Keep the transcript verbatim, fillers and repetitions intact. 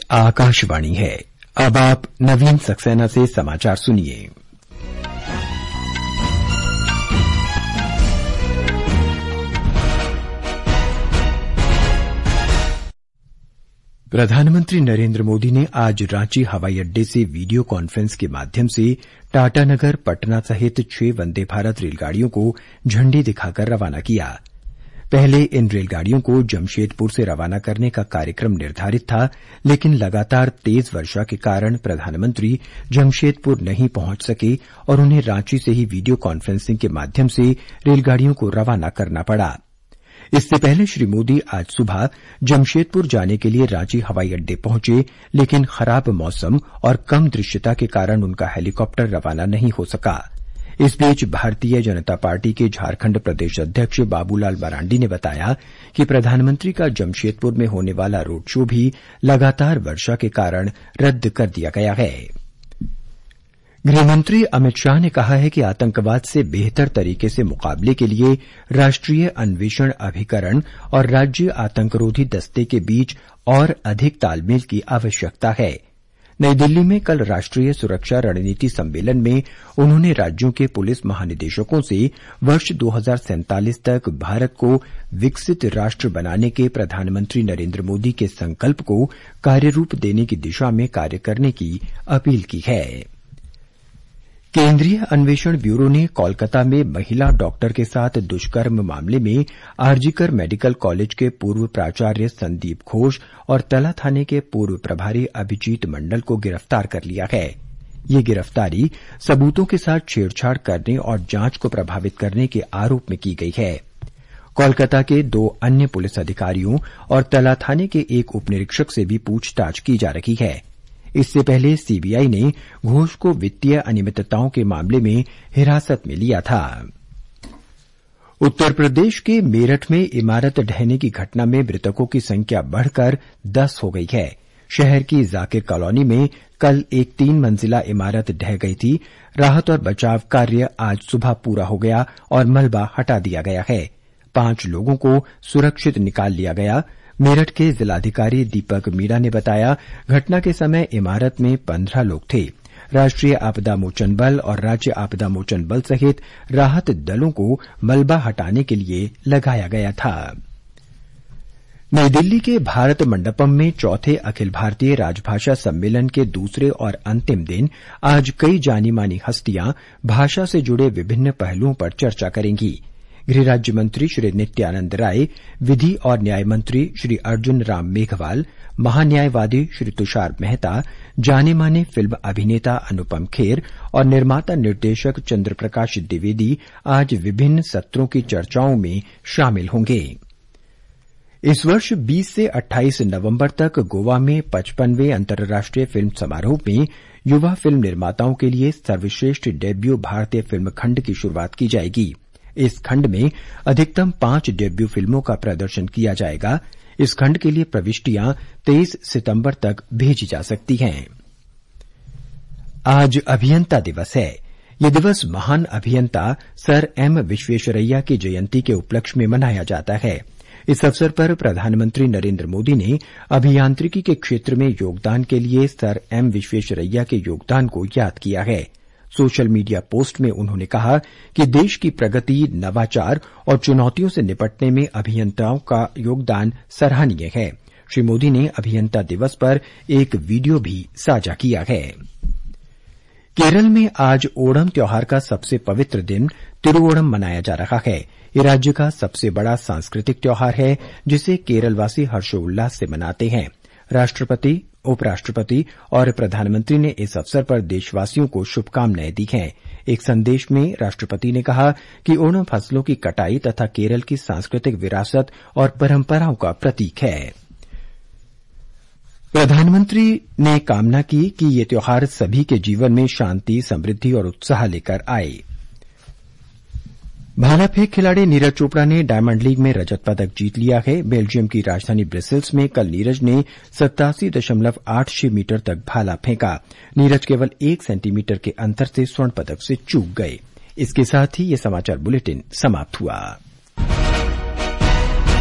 आकाशवाणी है। अब आप नवीन सक्सेना से समाचार सुनिए। प्रधानमंत्री नरेंद्र मोदी ने आज रांची हवाई अड्डे से वीडियो कॉन्फ्रेंस के माध्यम से टाटानगर, पटना सहित छह वंदे भारत रेलगाड़ियों को झंडी दिखाकर रवाना किया। पहले इन रेलगाड़ियों को जमशेदपुर से रवाना करने का कार्यक्रम निर्धारित था, लेकिन लगातार तेज वर्षा के कारण प्रधानमंत्री जमशेदपुर नहीं पहुंच सके और उन्हें रांची से ही वीडियो कॉन्फ्रेंसिंग के माध्यम से रेलगाड़ियों को रवाना करना पड़ा। इससे पहले श्री मोदी आज सुबह जमशेदपुर जाने के लिए रांची हवाई अड्डे पहुंचे, लेकिन खराब मौसम और कम दृश्यता के कारण उनका हेलीकॉप्टर रवाना नहीं हो सका। इस बीच भारतीय जनता पार्टी के झारखंड प्रदेश अध्यक्ष बाबूलाल मरांडी ने बताया कि प्रधानमंत्री का जमशेदपुर में होने वाला रोड शो भी लगातार वर्षा के कारण रद्द कर दिया गया है। गृहमंत्री अमित शाह ने कहा है कि आतंकवाद से बेहतर तरीके से मुकाबले के लिए राष्ट्रीय अन्वेषण अभिकरण और राज्य आतंकरोधी दस्ते के बीच और अधिक तालमेल की आवश्यकता है। नई दिल्ली में कल राष्ट्रीय सुरक्षा रणनीति सम्मेलन में उन्होंने राज्यों के पुलिस महानिदेशकों से वर्ष दो हजार सैंतालीस तक भारत को विकसित राष्ट्र बनाने के प्रधानमंत्री नरेंद्र मोदी के संकल्प को कार्यरूप देने की दिशा में कार्य करने की अपील की है। केंद्रीय अन्वेषण ब्यूरो ने कोलकाता में महिला डॉक्टर के साथ दुष्कर्म मामले में आरजीकर मेडिकल कॉलेज के पूर्व प्राचार्य संदीप घोष और तला थाने के पूर्व प्रभारी अभिजीत मंडल को गिरफ्तार कर लिया है। ये गिरफ्तारी सबूतों के साथ छेड़छाड़ करने और जांच को प्रभावित करने के आरोप में की गई है। कोलकाता के दो अन्य पुलिस अधिकारियों और तला थाने के एक उपनिरीक्षक से भी पूछताछ की जा रही है। इससे पहले सीबीआई ने घोष को वित्तीय अनियमितताओं के मामले में हिरासत में लिया था। उत्तर प्रदेश के मेरठ में इमारत ढहने की घटना में मृतकों की संख्या बढ़कर दस हो गई है। शहर की जाकिर कॉलोनी में कल एक तीन मंजिला इमारत ढह गई थी। राहत और बचाव कार्य आज सुबह पूरा हो गया और मलबा हटा दिया गया है। पांच लोगों को सुरक्षित निकाल लिया गया। मेरठ के जिलाधिकारी दीपक मीणा ने बताया, घटना के समय इमारत में पंद्रह लोग थे। राष्ट्रीय आपदा मोचन बल और राज्य आपदा मोचन बल सहित राहत दलों को मलबा हटाने के लिए लगाया गया था। नई दिल्ली के भारत मंडपम में चौथे अखिल भारतीय राजभाषा सम्मेलन के दूसरे और अंतिम दिन आज कई जानी मानी हस्तियां भाषा से जुड़े विभिन्न पहलुओं पर चर्चा करेंगी। गृह राज्य मंत्री श्री नित्यानंद राय, विधि और न्याय मंत्री श्री अर्जुन राम मेघवाल, महान्यायवादी श्री तुषार मेहता, जाने माने फिल्म अभिनेता अनुपम खेर और निर्माता निर्देशक चंद्रप्रकाश द्विवेदी आज विभिन्न सत्रों की चर्चाओं में शामिल होंगे। इस वर्ष बीस से अट्ठाईस नवंबर तक गोवा में पचपनवें अंतर्राष्ट्रीय फिल्म समारोह में युवा फिल्म निर्माताओं के लिए सर्वश्रेष्ठ डेब्यू भारतीय फिल्म खंड की शुरूआत की जाएगी। इस खंड में अधिकतम पांच डेब्यू फिल्मों का प्रदर्शन किया जाएगा। इस खंड के लिए प्रविष्टियां तेईस सितंबर तक भेजी जा सकती हैं। आज अभियंता दिवस है। यह दिवस महान अभियंता सर एम विश्वेश्वरैया की जयंती के उपलक्ष्य में मनाया जाता है। इस अवसर पर प्रधानमंत्री नरेंद्र मोदी ने अभियांत्रिकी के क्षेत्र में योगदान के लिए सर एम विश्वेश्वरैया के योगदान को याद किया है। सोशल मीडिया पोस्ट में उन्होंने कहा कि देश की प्रगति, नवाचार और चुनौतियों से निपटने में अभियंताओं का योगदान सराहनीय है। श्री मोदी ने अभियंता दिवस पर एक वीडियो भी साझा किया है। केरल में आज ओणम त्योहार का सबसे पवित्र दिन तिरुओणम मनाया जा रहा है। ये राज्य का सबसे बड़ा सांस्कृतिक त्योहार है, जिसे केरलवासी हर्षोल्लास से मनाते हैं। राष्ट्रपति, उपराष्ट्रपति और प्रधानमंत्री ने इस अवसर पर देशवासियों को शुभकामनाएं दी हैं। एक संदेश में राष्ट्रपति ने कहा कि ओणम फसलों की कटाई तथा केरल की सांस्कृतिक विरासत और परंपराओं का प्रतीक है। प्रधानमंत्री ने कामना की कि ये त्योहार सभी के जीवन में शांति, समृद्धि और उत्साह लेकर आए। भाला फेंक खिलाड़ी नीरज चोपड़ा ने डायमंड लीग में रजत पदक जीत लिया है। बेल्जियम की राजधानी ब्रसेल्स में कल नीरज ने सत्तासी दशमलव आठ छह मीटर तक भाला फेंका। नीरज केवल एक सेंटीमीटर के अंतर से स्वर्ण पदक से चूक गए। इसके साथ ही ये समाचार बुलेटिन समाप्त हुआ।